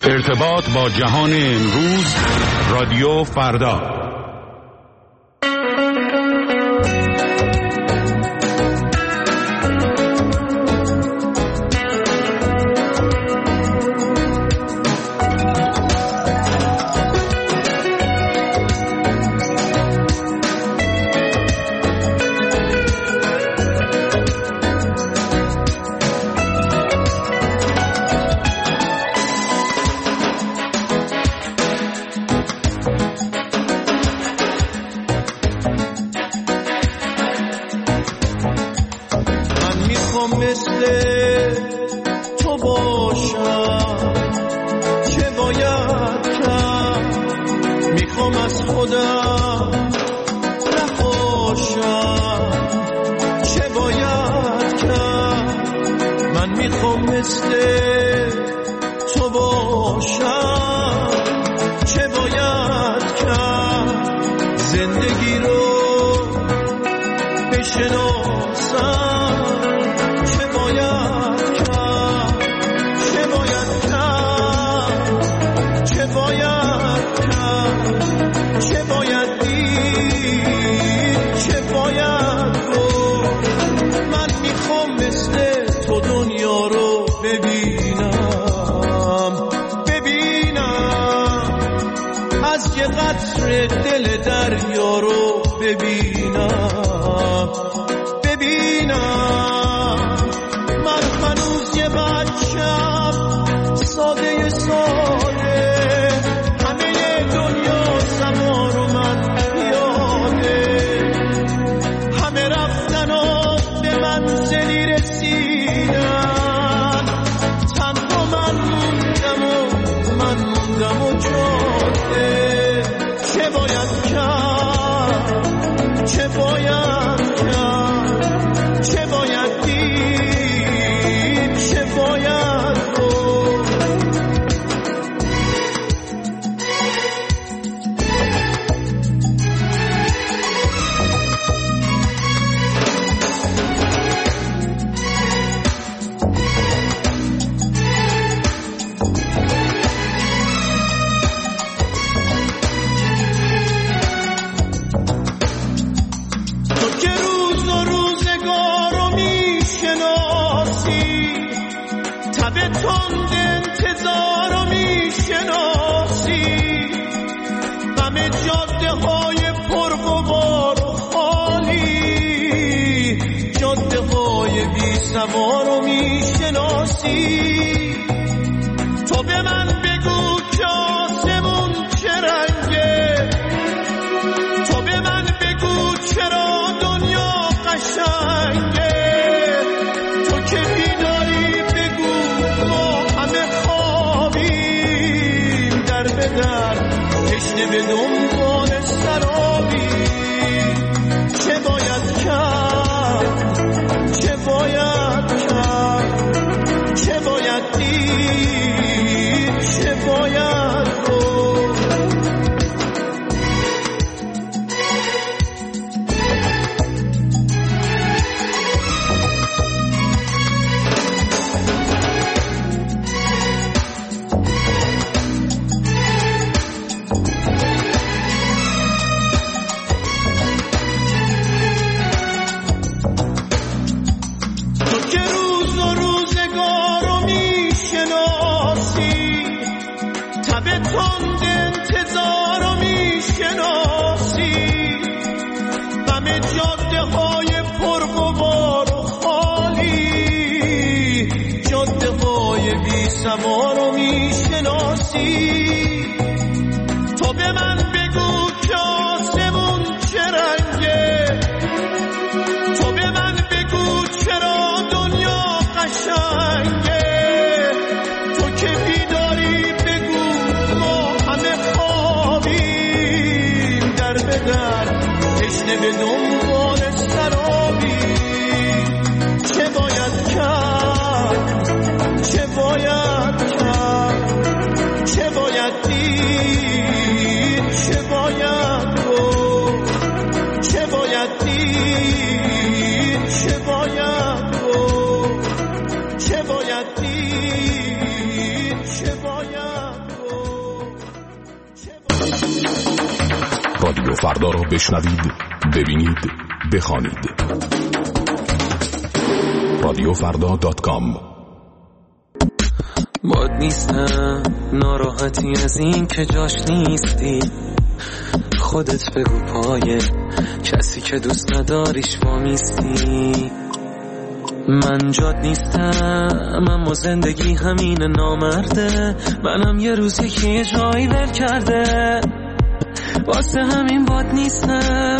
ارتباط با جهان امروز، رادیو فردا. چه باید دید، چه باید فردا را بشنوید، ببینید، بخوانید. رادیوفردا.com. باد نیستم، ناراحتی از این که جاش نیستی. خودت بگو پای کسی که دوست نداریش وامیستی. من جاد نیستم، اما زندگی همین نامرده. منم یه روزی که یه جایی ول کرده، واسه همین باد نیستم.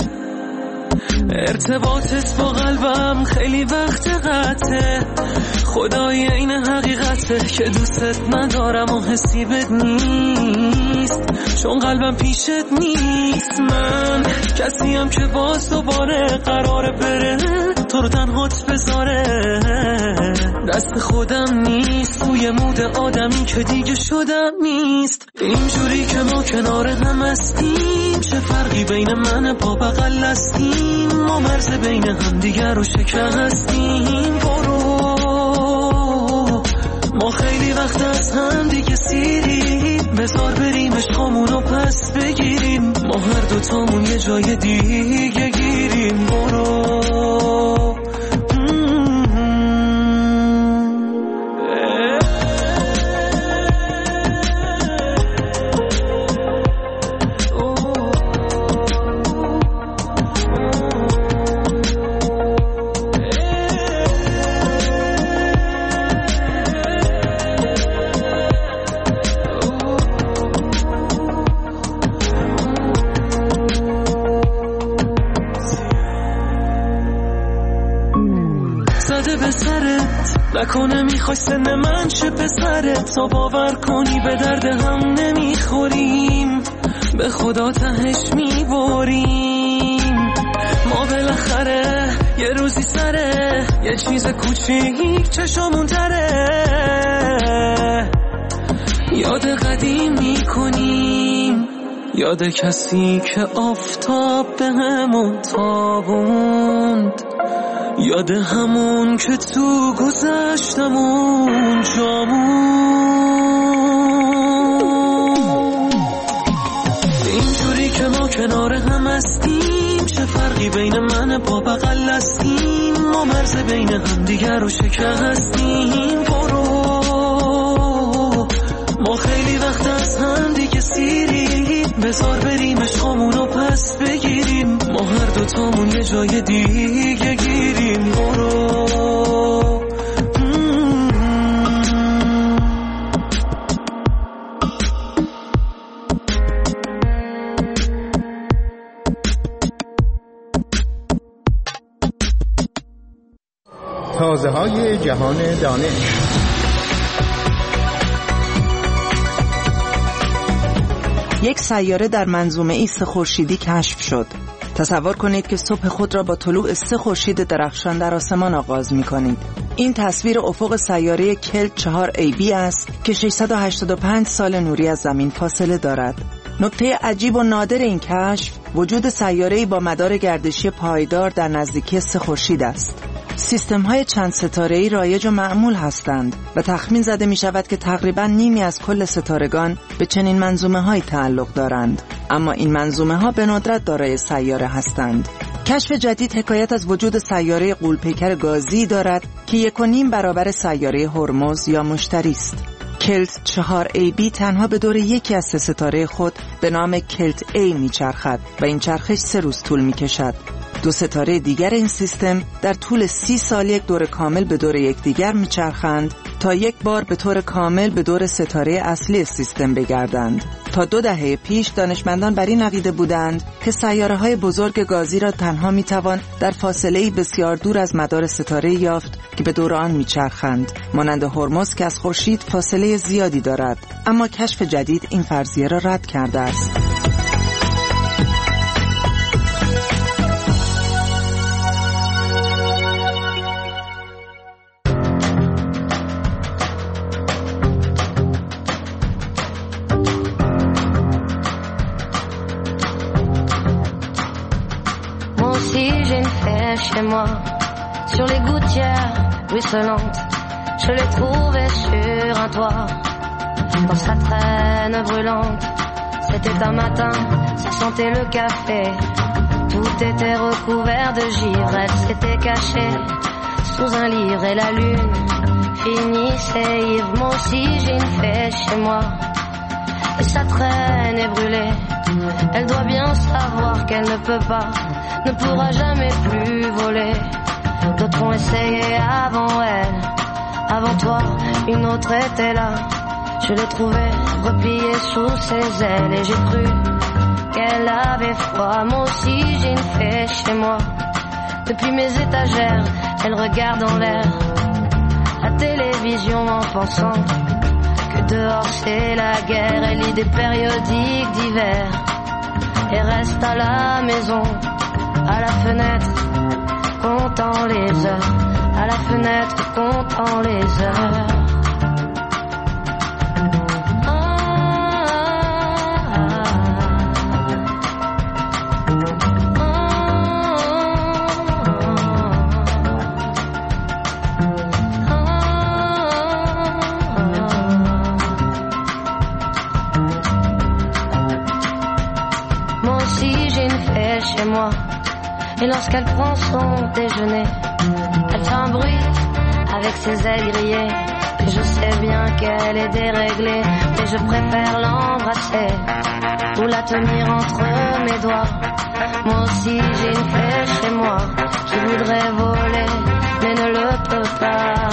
ارتباطت با قلبم خیلی وقت قطعه، خدای این حقیقته که دوستت ندارم و حسی بد نیست، چون قلبم پیشت نیست. من کسیم که باز دوباره قراره بره تو رو تنهات بذاره، دست خودم نیست، توی مود آدمی که دیگه شدم نیست. اینجوری که ما کنار هم هستیم، چه فرقی بین من با بغل هستیم؟ ما مرز بین هم دیگر رو شکستیم. برو، ما خیلی وقت از هم دیگه سیریم، بذار بریم عشقامون رو پس بگیریم، ما هر دوتامون یه جای دیگه گیریم. برو نکنه میخوای سن من چه پسرت، تا باور کنی به درد هم نمیخوریم، به خدا تهش میبریم. ما بالاخره یه روزی سره یه چیز کوچیک چشامون تره، یاد قدیم میکنیم، یاد کسی که آفتاب به همون تابوند، یاد همون که تو گذشتمون جامون. اینجوری که ما کنار هم هستیم، چه فرقی بین من با بغل هستیم؟ ما مرز بین هم دیگر رو شکستیم. برو، ما خیلی وقت از هم دیگه سیریم، بذار بریم عشقامون رو پس بگیریم، ما هر دوتامون یه جای دیگه گیریم. برو تازه های جهان دانش. یک سیاره در منظومه 3 خورشیدی کشف شد. تصور کنید که صبح خود را با طلوع 3 خورشید درخشان در آسمان آغاز می‌کنید. این تصویر افق سیاره کلت 4AB است که 685 سال نوری از زمین فاصله دارد. نکته عجیب و نادر این کشف وجود سیاره‌ای با مدار گردشی پایدار در نزدیکی 3 خورشید است. سیستم‌های چند ستاره‌ای رایج و معمول هستند و تخمین زده می‌شود که تقریباً نیمی از کل ستارگان به چنین منظومه‌هایی تعلق دارند، اما این منظومه‌ها به ندرت دارای سیاره هستند. کشف جدید حکایت از وجود سیاره غول‌پیکر گازی دارد که 1.5 برابر سیاره هرمز یا مشتری است. کلت 4AB تنها به دور یکی از 3 ستاره خود به نام کلت A می‌چرخد و این چرخش 3 روز طول می‌کشد. 2 ستاره دیگر این سیستم در طول 30 سال یک دور کامل به دور یکدیگر میچرخند تا یک بار به طور کامل به دور ستاره اصلی سیستم بگردند. تا 2 دهه پیش دانشمندان بر این عقیده بودند که سیاره‌های بزرگ گازی را تنها میتوان در فاصله‌ای بسیار دور از مدار ستاره یافت که به دور آن میچرخند، مانند هرمز که از خورشید فاصله زیادی دارد، اما کشف جدید این فرضیه را رد کرده است. Chez moi, sur les gouttières ruisselantes, je l'ai trouvé sur un toit, dans sa traîne brûlante, C'était un matin, ça sentait le café. Tout était recouvert de givre. Elle s'était cachée sous un livre et la lune finissait ivre. Moi aussi j'ai une fée chez moi et sa traîne est brûlée. Elle doit bien savoir qu'elle ne peut pas, ne pourra jamais plus voler. D'autres ont essayé avant elle, avant toi, une autre était là. Je l'ai trouvée repliée sous ses ailes et j'ai cru qu'elle avait froid. Moi aussi j'ai une fée chez moi. Depuis mes étagères, elle regarde en l'air la télévision en pensant que dehors c'est la guerre. Elle lit des périodiques d'hiver et reste à la maison, à la fenêtre, comptant les heures, à la fenêtre, comptant les heures. Chez moi. Et lorsqu'elle prend son déjeuner, elle fait un bruit avec ses ailes grillées. Et je sais bien qu'elle est déréglée, mais je préfère l'embrasser ou la tenir entre mes doigts. Moi aussi j'ai une fée chez moi qui voudrait voler, mais ne le peut pas.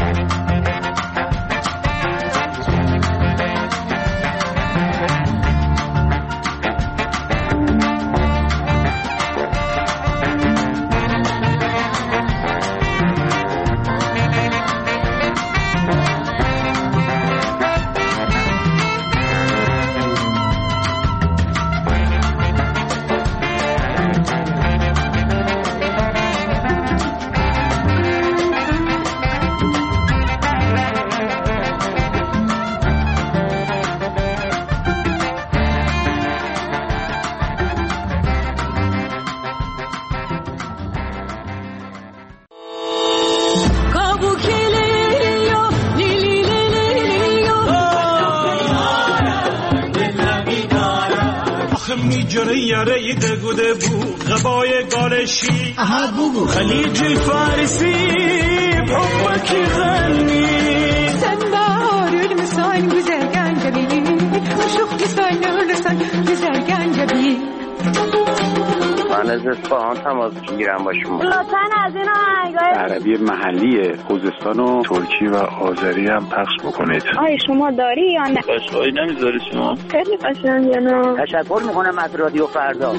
یاره دگوده بو غبای گالشی خلیج فارسی بحبك غني سنبار المسان güzel gencebi uşuk güzel olursan güzel gencebi من از اصفهان تماس میگیرم با شما. لطفاً از این آهنگای عربی محلی خوزستان و ترکی و آذری هم پخش بکنید. آیا شما داری یا نه؟ قشقایی نمیذاری شما؟ خیلی قشنگه نه؟ تشکر میکنم از رادیو فردا.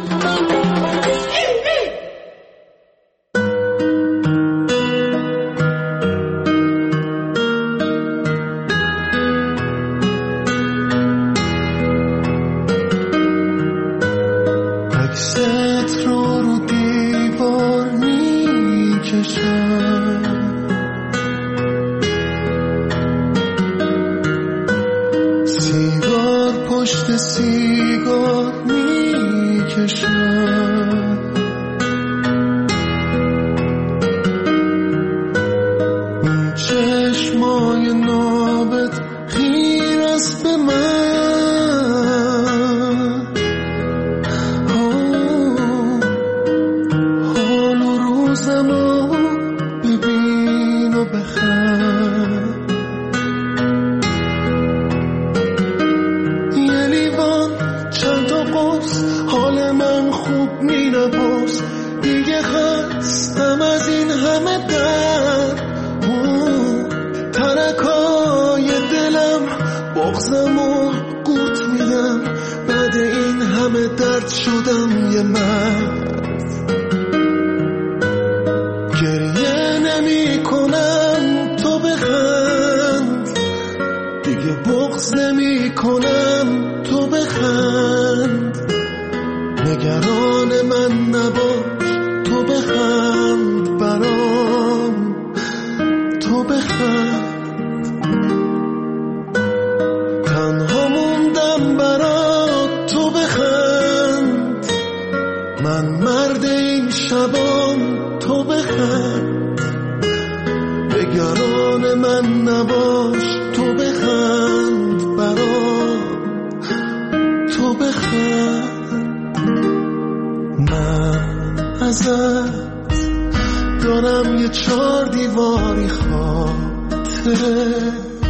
بیماری خاطره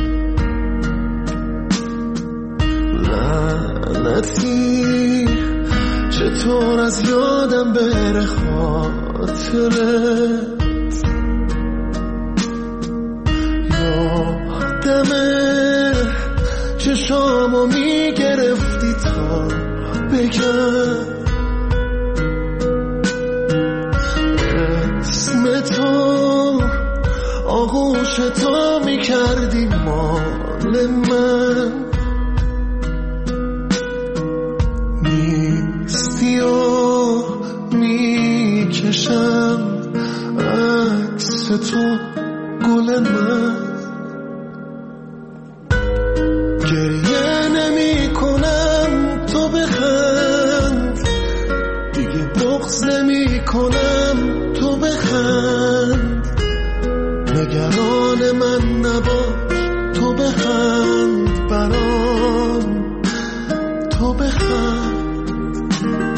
لعنتی چطور از یادم بره خاطره یادمه چشامو میگرفتی تا بگم اسم تو آغوش تو میکردی مال من نیستی و میکشم عکس تو گل من گریه نمی کنم تو بخند دیگه بغض نمی کنم تو بخند نگران من نباش تو بخند برام تو بخند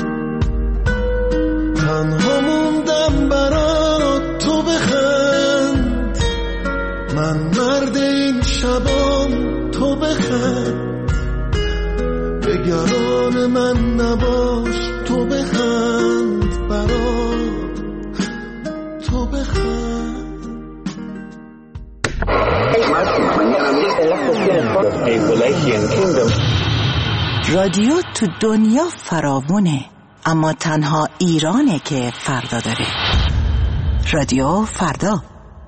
تنها موندم برات تو بخند من مرد این شبام تو بخند نگران من نباش تو بخند برام تو بخند رادیو تو دنیا فراوونه اما تنها ایرانه که فردا داره. رادیو فردا.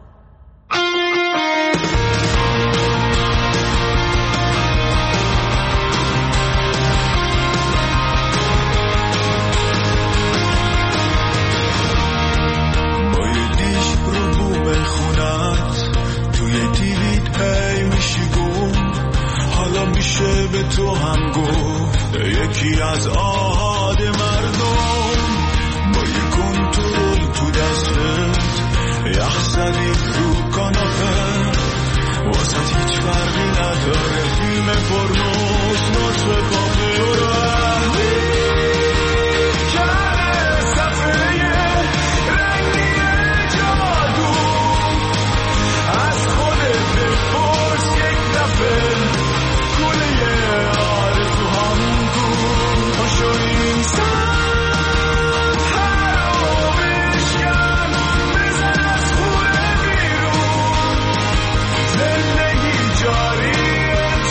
میشه به تو هم گفت یکی از آحاد مردم با یه کنترل تو دستت یخ زدی رو کاناپه واسه هیچ فرقی نداره فیلم پرنوز نصف کافه و رهی کنه صفحه رنگی جادو از خودت بپرس یک دفعه زندگی جاری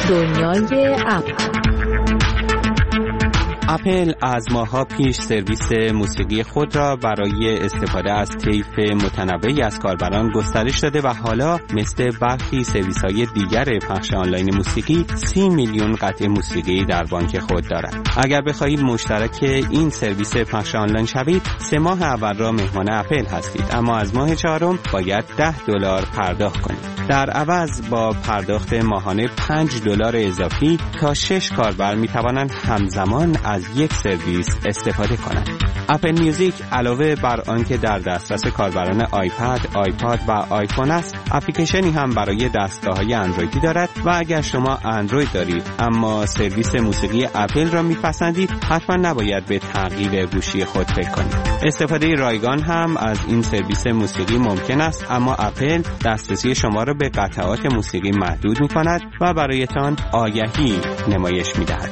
دنیای اپل. اپل از ماه‌ها پیش سرویس موسیقی خود را برای استفاده از طیف متنوعی از کاربران گسترش داده و حالا مثل برخی سرویس‌های دیگر پخش آنلاین موسیقی 30 میلیون قطعه موسیقی در بانک خود دارد. اگر بخواهید مشترک این سرویس پخش آنلاین شوید، 3 ماه اول را مهمان اپل هستید، اما از ماه چهارم باید $10 پرداخت کنید. در عوض با پرداخت ماهانه $5 اضافی تا 6 کاربر می‌توانند همزمان از یک سرویس استفاده کنند. اپل میوزیک علاوه بر آنکه در دسترس کاربران آیپد، آیپاد و آیفون است، اپلیکیشنی هم برای دستگاه‌های اندرویدی دارد و اگر شما اندروید دارید اما سرویس موسیقی اپل را میپسندید، حتما نباید به تغییر گوشی خود فکر کنید. استفاده رایگان هم از این سرویس موسیقی ممکن است، اما اپل دسترسی شما را به قطعات موسیقی محدود می‌کند و برایتان آگهی نمایش می‌دهد.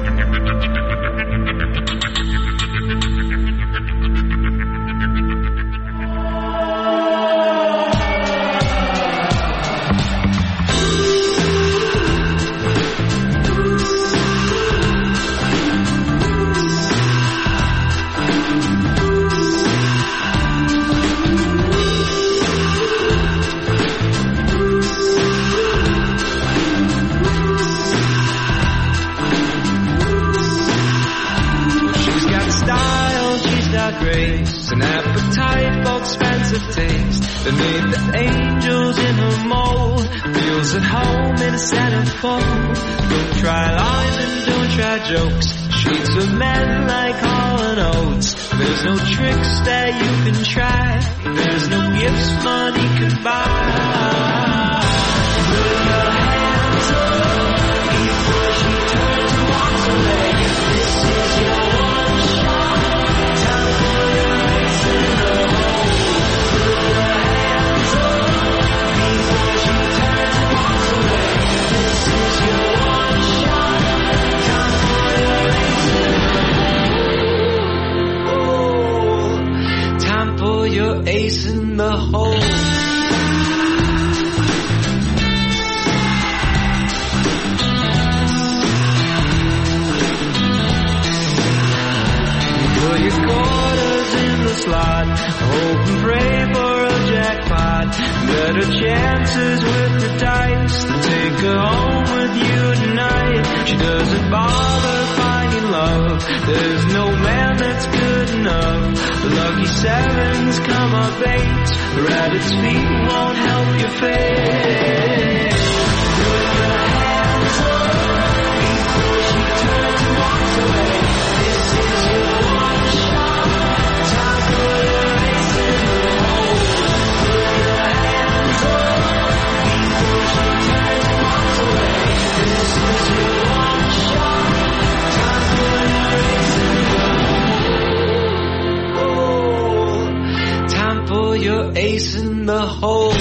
An appetite for expensive taste that made the angels in her mold. Feels at home in a centerfold. Don't try lies and don't try jokes. Streets of men like Hall and Oates. There's no tricks that you can try. There's no gifts money can buy. Put your hands up before she turns and walks away. This is your one shot. Time for your race in the hole. Put your hands up before she turns and walks away. This is your one shot. Time for your race in the hole. Time for your ace in the hole. Put your quarters in the slot, hope and pray for a jackpot. Better chances with the dice to take her home with you tonight. She doesn't bother finding love, there's no man that's good enough. The lucky sevens come up eights, rabbit's feet won't help your fate. Put your hands up before she turns and walks away. This is your one shot. Time for your race in the hole. Put your hands up before she turns and walks away. This is your one shot. Time for your race in the hole. Time for your ace in the hole.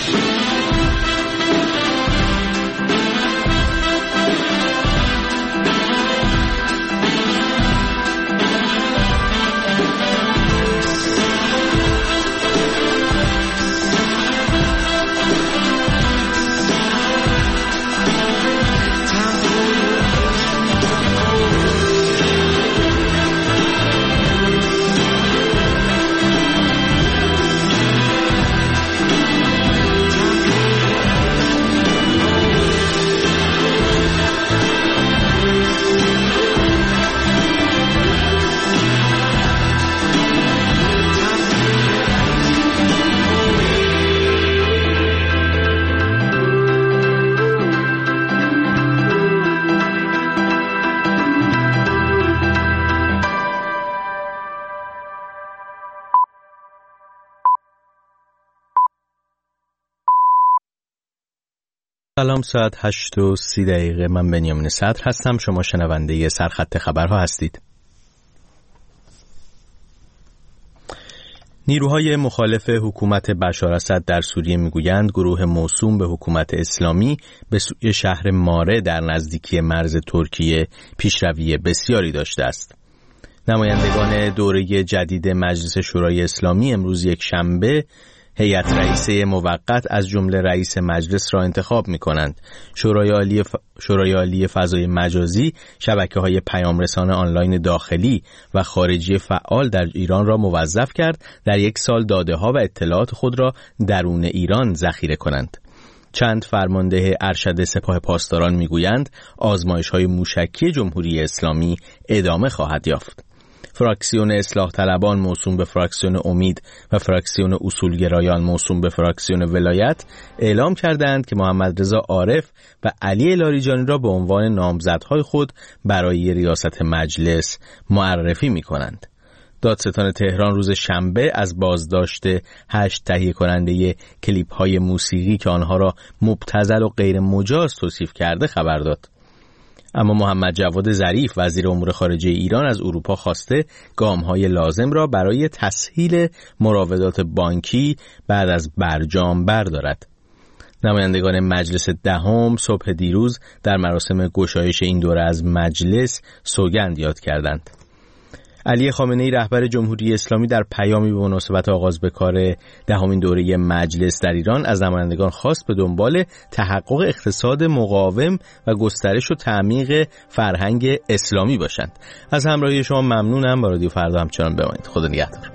سلام، ساعت 8:30 من بنیامین صدر هستم. شما شنونده سرخط خبرها هستید. نیروهای مخالف حکومت بشار اسد در سوریه میگویند گروه موسوم به حکومت اسلامی به سوی شهر ماره در نزدیکی مرز ترکیه پیشروی بسیاری داشته است. نمایندگان دوره جدید مجلس شورای اسلامی امروز یک شنبه هیئت رئیسه موقت از جمله رئیس مجلس را انتخاب می‌کنند. شورای عالی فضای مجازی شبکه‌های پیامرسان آنلاین داخلی و خارجی فعال در ایران را موظف کرد در یک سال داده‌ها و اطلاعات خود را درون ایران ذخیره کنند. چند فرمانده ارشد سپاه پاسداران میگویند آزمایش‌های موشکی جمهوری اسلامی ادامه خواهد یافت. فراکسیون اصلاح طلبان موسوم به فراکسیون امید و فراکسیون اصولگرایان موسوم به فراکسیون ولایت اعلام کردند که محمد رضا عارف و علی لاریجانی را به عنوان نامزدهای خود برای ریاست مجلس معرفی می‌کنند. دادستان تهران روز شنبه از بازداشت 8 تهیه کننده کلیپ‌های موسیقی که آنها را مبتذل و غیر مجاز توصیف کرده خبر داد. اما محمد جواد ظریف وزیر امور خارجه ایران از اروپا خواسته گام‌های لازم را برای تسهیل مراودات بانکی بعد از برجام بردارد. نمایندگان مجلس دهم صبح دیروز در مراسم گشایش این دوره از مجلس سوگند یاد کردند. علی خامنه‌ای رهبر جمهوری اسلامی در پیامی به مناسبت آغاز به کار دهمین دوره مجلس در ایران از نمایندگان خواست به دنبال تحقق اقتصاد مقاوم و گسترش و تعمیق فرهنگ اسلامی باشند. از همراهی شما ممنونم. با رادیو فردا همچنان بمانید. خدا نگهدار.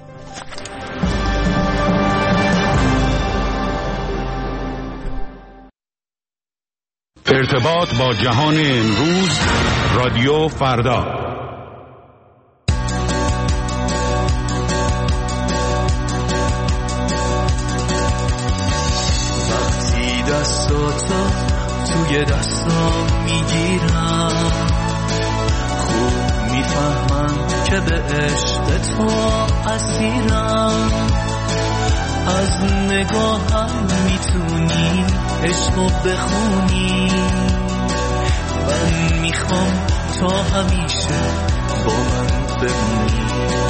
ارتباط با جهان امروز، رادیو فردا. دستاتو توی دستام میگیرم، خوب میفهمم که به عشق تو اسیرم، از نگاهم میتونی عشقو بخونی، من میخوام تا همیشه با من بمونی.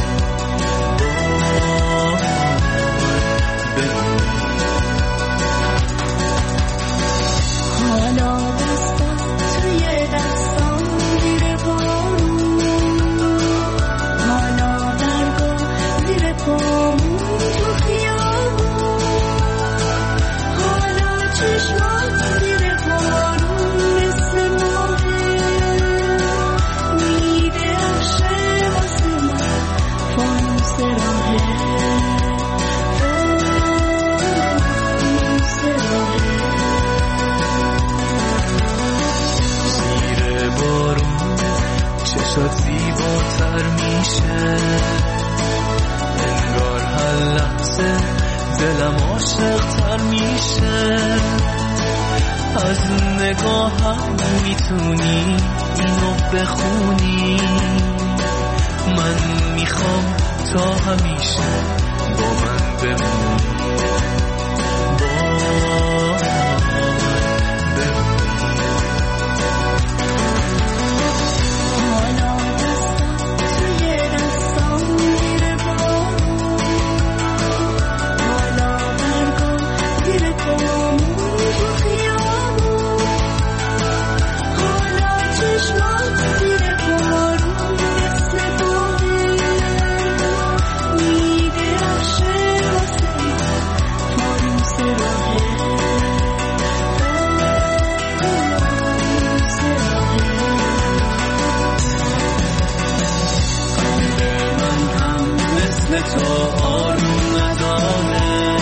زیباتر میشه، انگار هر لحظه دلم عاشق‌تر میشه، از نگاهم میتونی اینو بخونی، من میخوام تا همیشه با من بمونی. تو آروم نداره،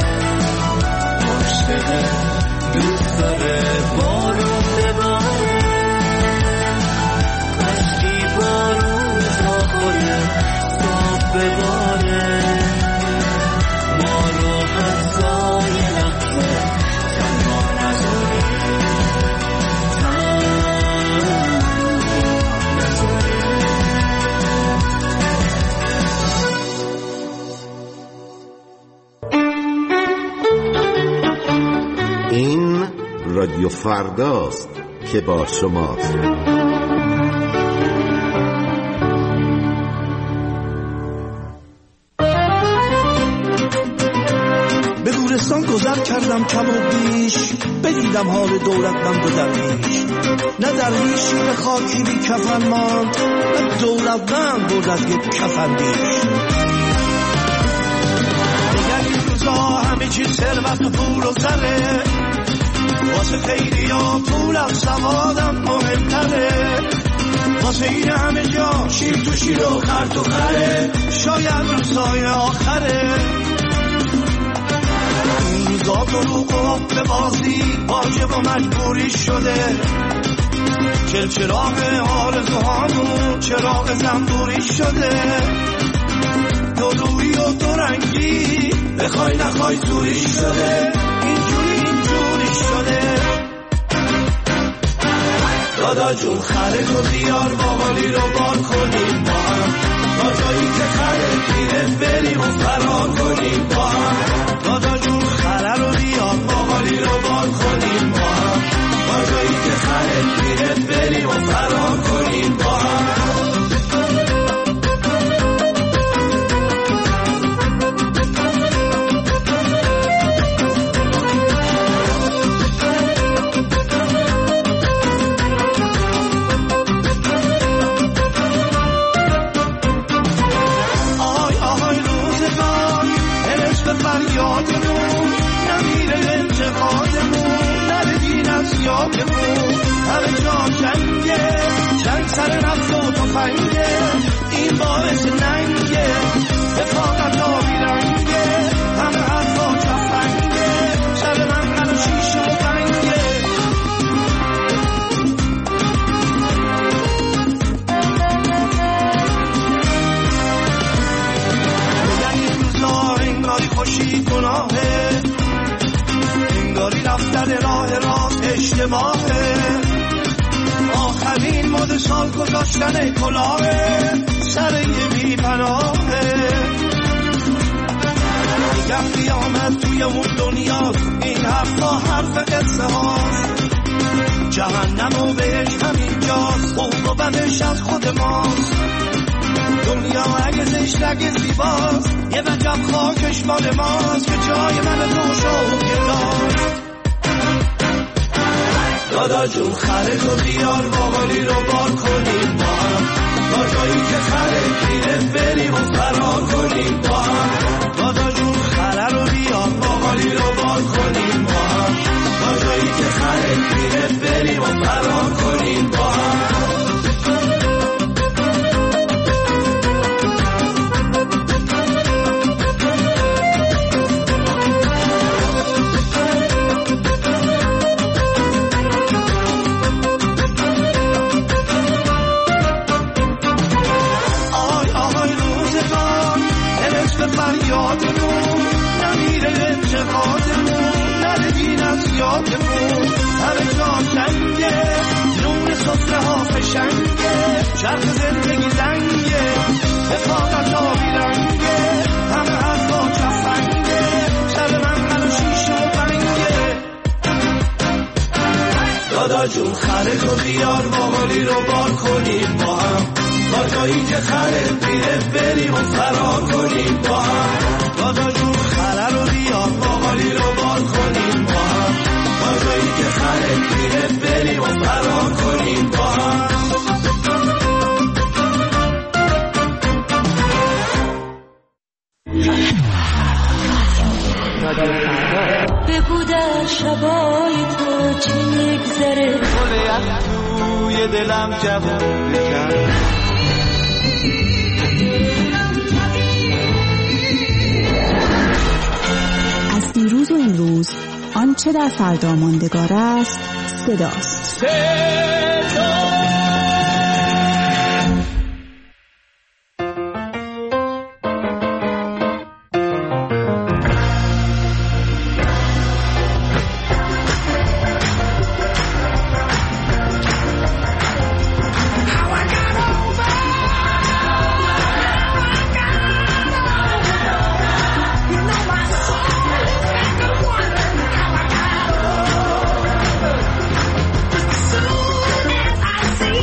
عاشقه دوست داره بارون بباره، کاشکی بارون تا خوره صاف بباره، ما رو حتی یه لحظه تنها نذاره. این رادیو فرداست که با شماست. به گورستان گذر کردم کم و بیش، بدیدم حال دولتمند و درویش، نه درویشی به خاکی بی کفن ماند، نه دولتمند بود از یک کفن بیش. دیگر این روزا همه همه چی ثروت و پول و زره، واسه خیلی ها پول از سوادم مهمتره، واسه این همه جا شیر تو شیر و خر تو خره، شاید روزای آخره. این روزا دروغ و به بازی واجب و مجبوری شده، چلچراغ آرزوهامون چراغ زنبوری شده، دو روی و دو رنگی بخوای نخوای زوری شده، اینجوری شده. دادا جون خره تو بیار باقالی رو بار کنیم با هم، تا جایی که خره پیره بریم و فرار کنیم با هم. دادا جون خره رو بیار باقالی رو بار کنیم با هم، تا جایی که خره پیره بریم و فرار کنیم با هم. یادمون نمیره انتقادمون، نره دین از یادمون، همه جا جنگه، جنگ سر نفت و تفنگه، این باعث ننگه، رفاقت آبی رنگه، همه حرفا چفنگه، سر منقل و شیش و بنگه. این روزا انگاری خوشی گناهه، انگاری رفتن راه راست اشتباهه، آخرین مد سال گذاشتن کلاهه، سر یه بی پناهه. میگم قیامت توی اون دنیاست، این حرفا حرف قصه هاست، جهنم و بهش همینجاست، خوب و بدش از خود ماست. دنیا اگه زشت اگه زیباست، یه وجب خاکش مال ماست، که جای من دوش و گلاست. دادا جون خره تو بیار باقالی رو بار کنیم با هم، تا جایی که خره پیره بریم و فرار کنیم با هم. دادا جون خره رو بیار باقالی رو بار کنیم با هم، تا جایی که خره پیره بریم و فرار کنیم با هم. فریادمون نمیره انتقادمون، نره دین از یادمون، همه جا جنگه، نون سفره ها فشنگه، چرخ زندگی زنگه، رفاقت آبی رنگه، همه حرفا چفنگه، سر منقل و شیش و بنگه. دادا جون خره تو بیار باقالی رو بار کنیم با هم، تا جایی که خره پیره بریم و فرار کنیم با هم. دادا جون خره رو بیار باقالی رو بار کنیم با هم، تا جایی که خره پیره بریم و فرار کنیم با هم. بگو در شبای تو چی میگذره، گل توی دلم جواب بکن. از دیروز و امروز آنچه در فردا ماندگار است صداست. See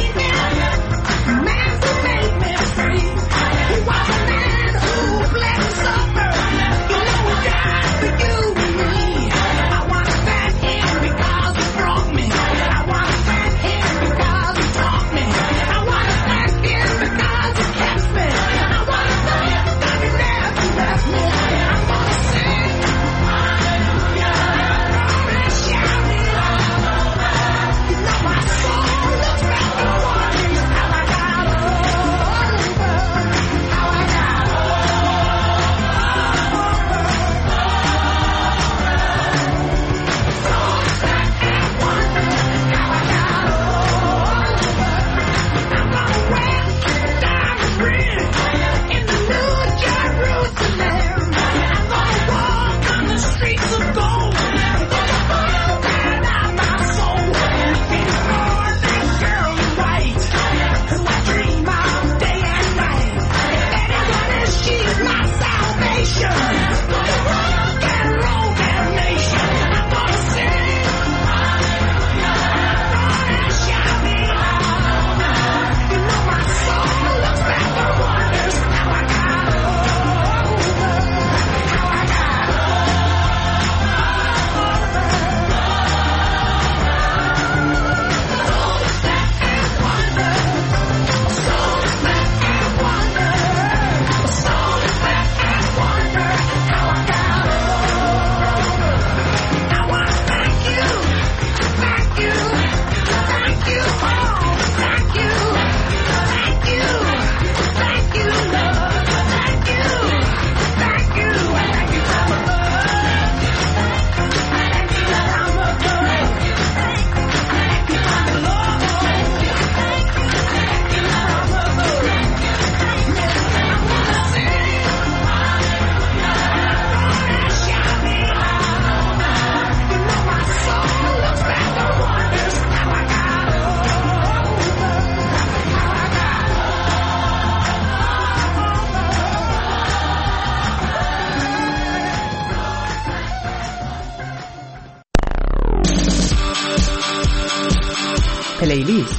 پلیلیست.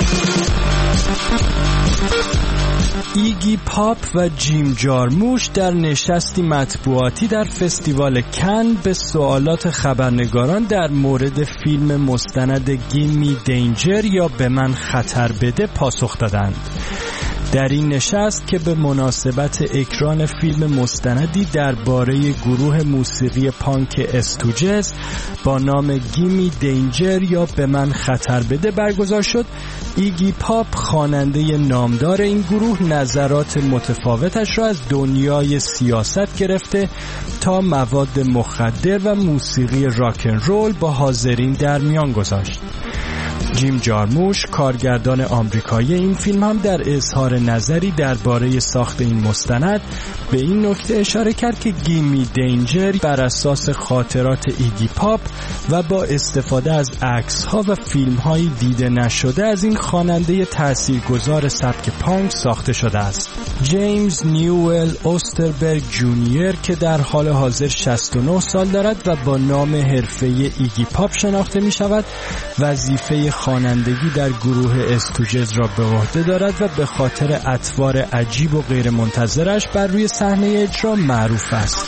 ایگی پاپ و جیم جارموش در نشستی مطبوعاتی در فستیوال کن به سوالات خبرنگاران در مورد فیلم مستند گیمی دینجر یا به من خطر بده پاسخ دادند. در این نشست که به مناسبت اکران فیلم مستندی درباره گروه موسیقی پانک استوجز با نام گیمی دینجر یا به من خطر بده برگزار شد، ایگی پاپ خواننده نامدار این گروه نظرات متفاوتش را از دنیای سیاست گرفته تا مواد مخدر و موسیقی راکن رول با حاضرین در میان گذاشت. جیم جارموش کارگردان آمریکایی این فیلم هم در اظهار نظری درباره ساخت این مستند به این نکته اشاره کرد که گیمی دینجر بر اساس خاطرات ایگی پاپ و با استفاده از عکس‌ها و فیلم‌های دیده نشده از این خواننده تاثیرگذار سبک پانک ساخته شده است. جیمز نیوئل اوستربرگ جونیور که در حال حاضر 69 سال دارد و با نام حرفه‌ای ایگی پاپ شناخته می‌شود، وظیفه خوانندگی در گروه استوجز را به عهده دارد و به خاطر اطوار عجیب و غیر منتظرش بر روی صحنه اجرا معروف است.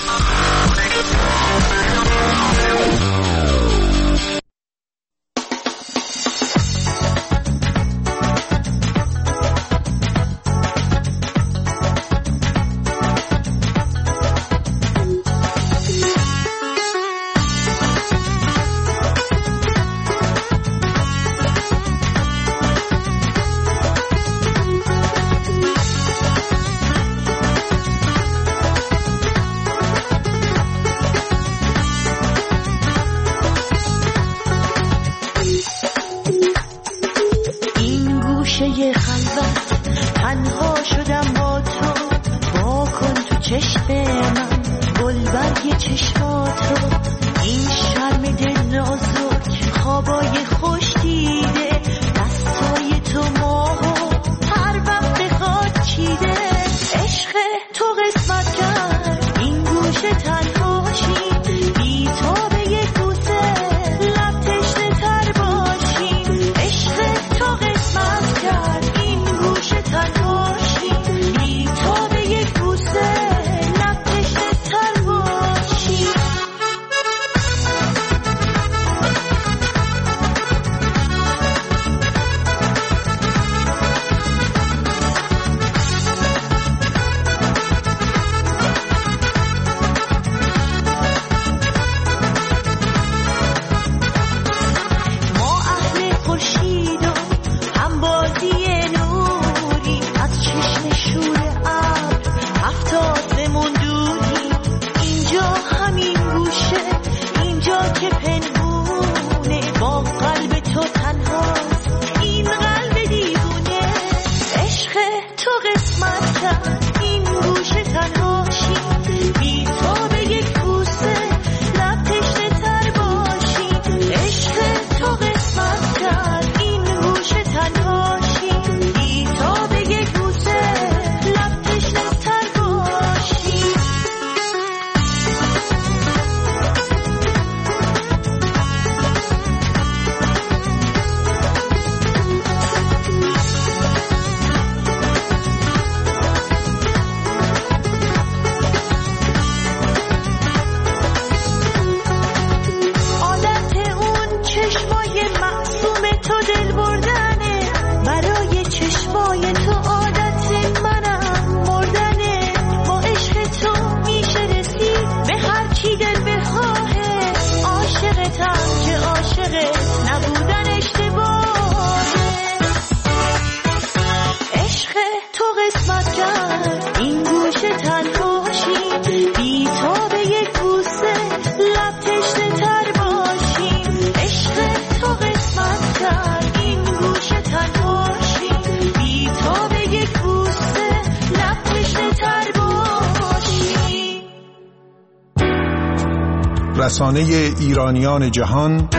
رسانه ایرانیان جهان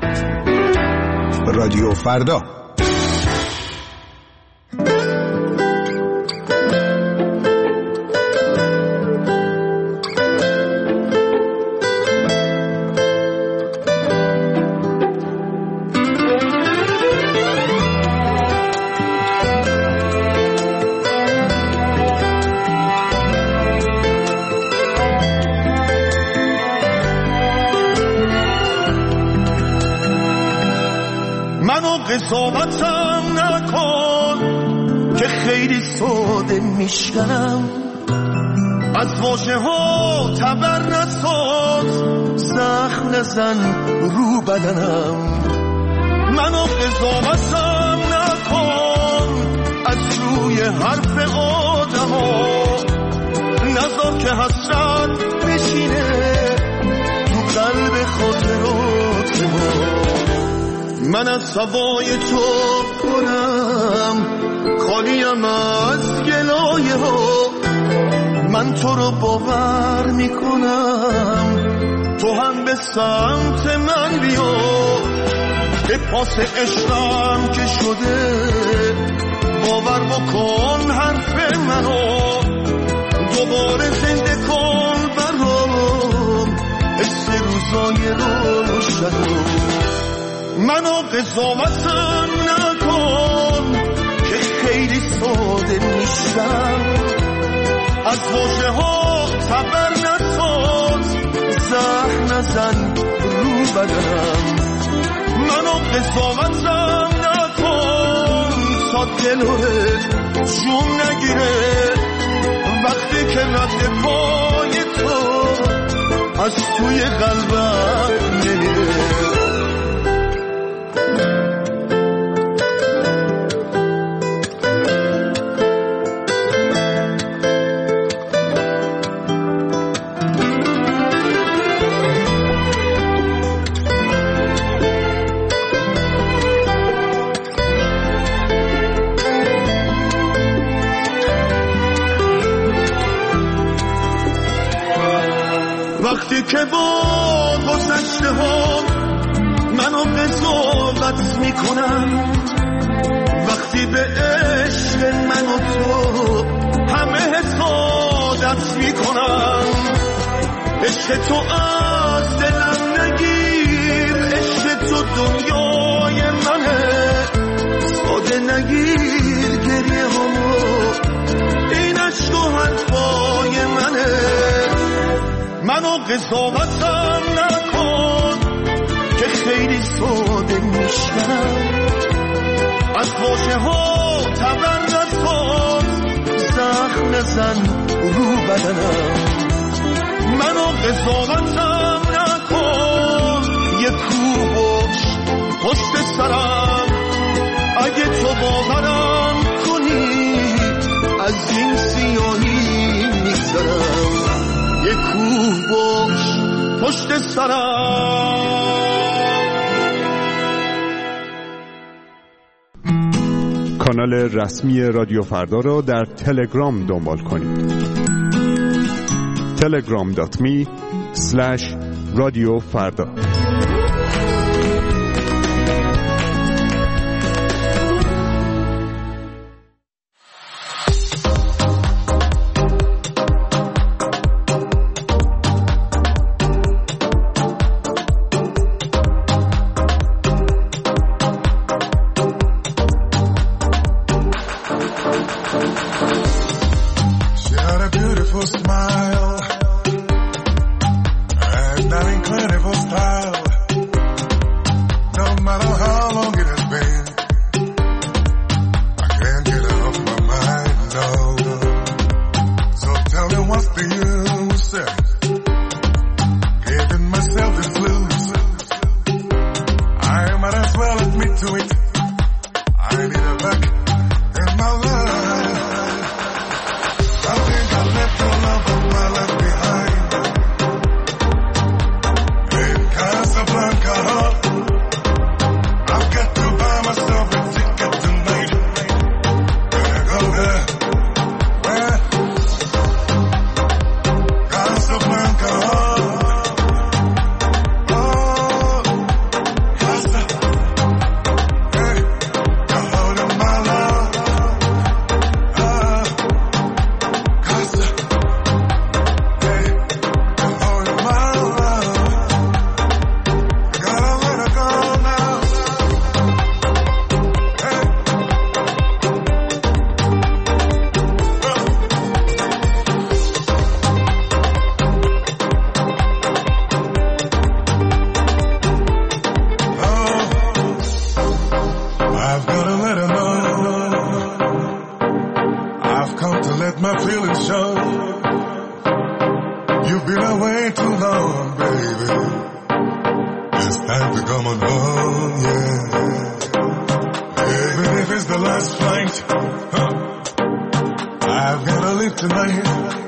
رادیو فردا. منو قضاوتم نکن که خیلی ساده میشکنم، از واژه ها تبر نساز، زخم نزن رو بدنم. منو قضاوتم نکن از روی حرف آدم ها، نذار که حسرت بشینه تو قلب خاطرات ما. من از هوای تو کنم خالیم از گلایه ها، من تو رو باور میکنم تو هم به سمت من بیا، به پاس عشقم که شده باور بکن حرف منو، دوباره زنده کن برام حس روزای روشنو. منو قضاوتم نکن که خیلی ساده میشم، از واژه ها تبر نساز، زخم نزن رو بدنم. منو قضاوتم نکن تا دلت جون نگیره وقتی که رد پای تو از توی قلبم نمیره. وقتی که با گذشته ها منو قضاوت میکنم، وقتی به عشق من و تو همه حسادت میکنم، عشق تو از دلم نگیر، عشق تو دنیای منه، ساده نگیر گریه همو، این عشق و حرفای منه. منو قضاوتم نکن که خیلی ساده میشم، از واژه ها تبر نساز، زخم نزن رو بدنم. منو قضاوتم نکن یه کوبش پشت سرم، اگه تو باورم کنی از این سیاهی میگذرم، یه کوه باش پشت سرم. کانال رسمی رادیو فردا را در تلگرام دنبال کنید. telegram.me/رادیو فردا. show. You've been away too long, baby. It's time to come on home, yeah. Even if it's the last flight, I've gotta leave tonight.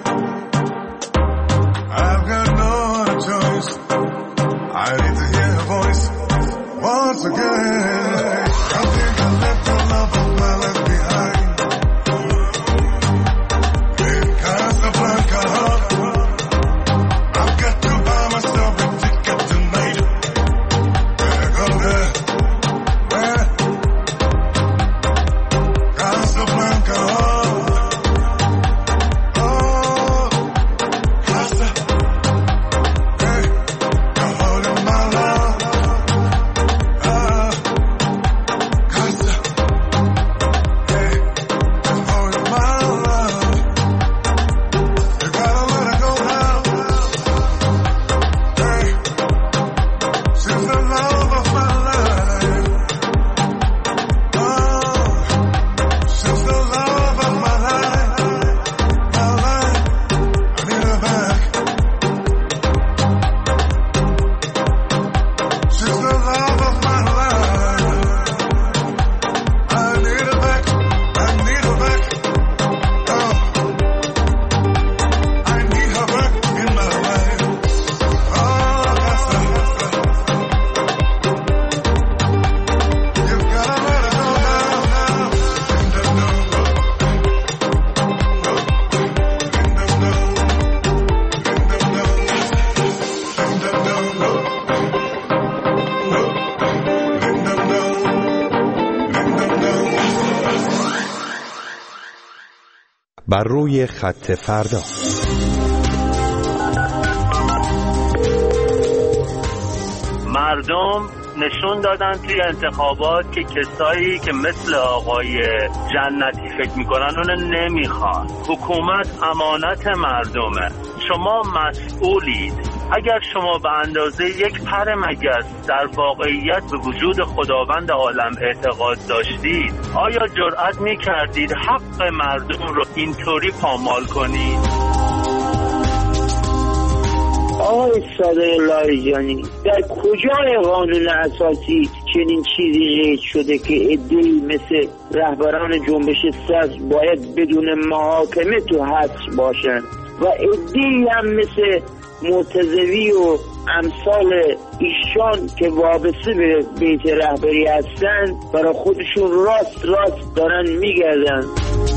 I've got no other choice. I need to hear her voice once again. I think I left the love of my life behind in Casablanca. I've got to buy myself a ticket tonight. Better go there. Where? Casablanca. بر روی خط فردا. مردم نشون دادن توی انتخابات که کسایی که مثل آقای جنتی فکر میکنن اونو نمیخوان. حکومت امانت مردمه، شما مسئولید. اگر شما به اندازه یک پر مگس در واقعیت به وجود خداوند عالم اعتقاد داشتید، آیا جرأت میکردید حق مردم رو اینطوری پامال کنید؟ آقای صادق لاریجانی، در کجای قانون اساسی چنین چیزی قید شده که عده‌ای مثل رهبران جنبش صدر باید بدون محاکمه تو حبس باشن و عده‌ای هم مثل مرتضوی و امثال ایشان که وابسته به بیت رهبری هستن برای خودشون راست دارن میگردن؟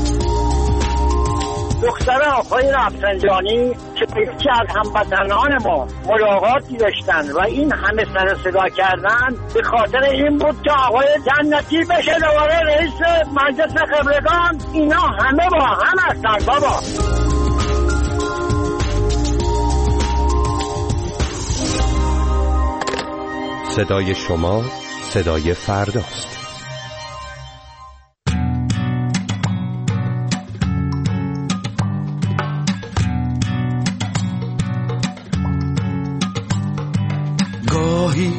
دختر آقای رفسنجانی که یکی از هموطنان ما ملاقاتی داشتن و این همه سر صدا کردن به خاطر این بود که آقای جنتی بشه دوباره رئیس مجلس خبرگان. اینا همه با هم هستن بابا. صدای شما صدای فرداست. گاهی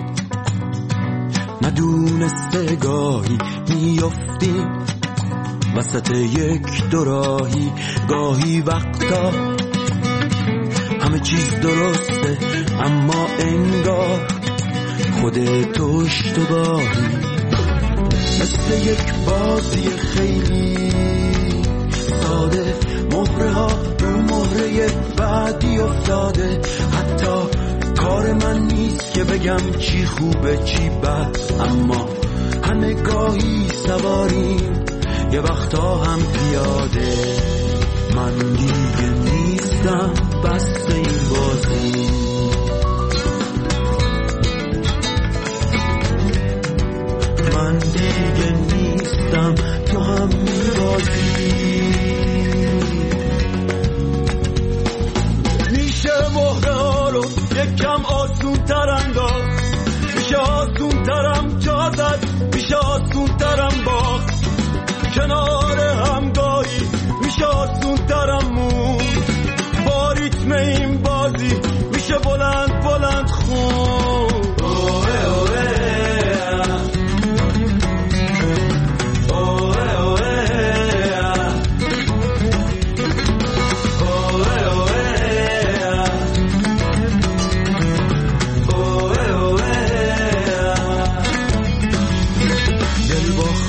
ندونسته گاهی میافتیم وسط یک دوراهی، گاهی وقتا همه چیز درسته اما انگار خودت اشتباهی، مثل یک بازی خیلی ساده، مهره ها رو مهره بعدی افتاده. حتی کار من نیست که بگم چی خوبه چی بد، اما همه گاهی سواریم یه وقتا هم پیاده. من دیگه نیستم بس این بازی، من دیگه نیستم تو هم میبازی. میشه مهره ها رو یکم آسون تر انداخت، میشه آسون ترم جا زد، میشه آسون ترم باخت، کنار همگاهی میشه آسون ترم موند، با ریتم این بازی میشه بلند بلند خون.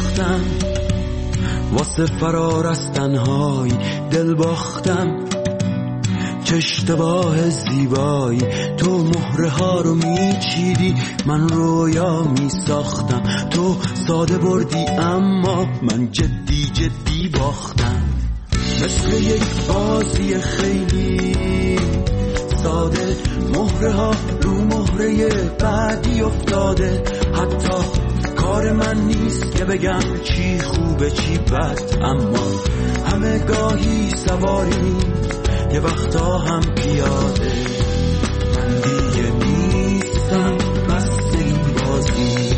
باختم، واسه فرار از تنهایی دل باختم. چه اشتباه زیبایی، تو مهره ها رو میچیدی، من رویا میساختم. تو ساده بردی اما من جدی جدی باختم. مثل یک بازی خیلی ساده، مهره ها رو مهره بعدی افتاده. حتی کار من نیست که بگم چی خوبه چی بد، اما همه گاهی سواریم، یه وقتا هم پیاده. من دیگه نیستم بس این بازی،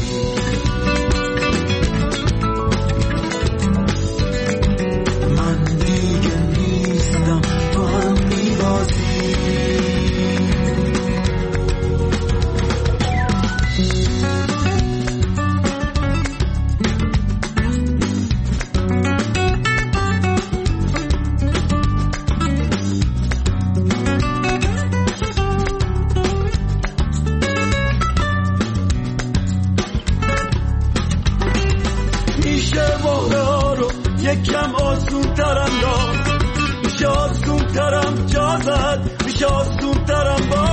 من دیگه نیستم تو هم میبازی. یکم آسون ترم داد، میشه آسون ترم جا زد، میشه آسون ترم با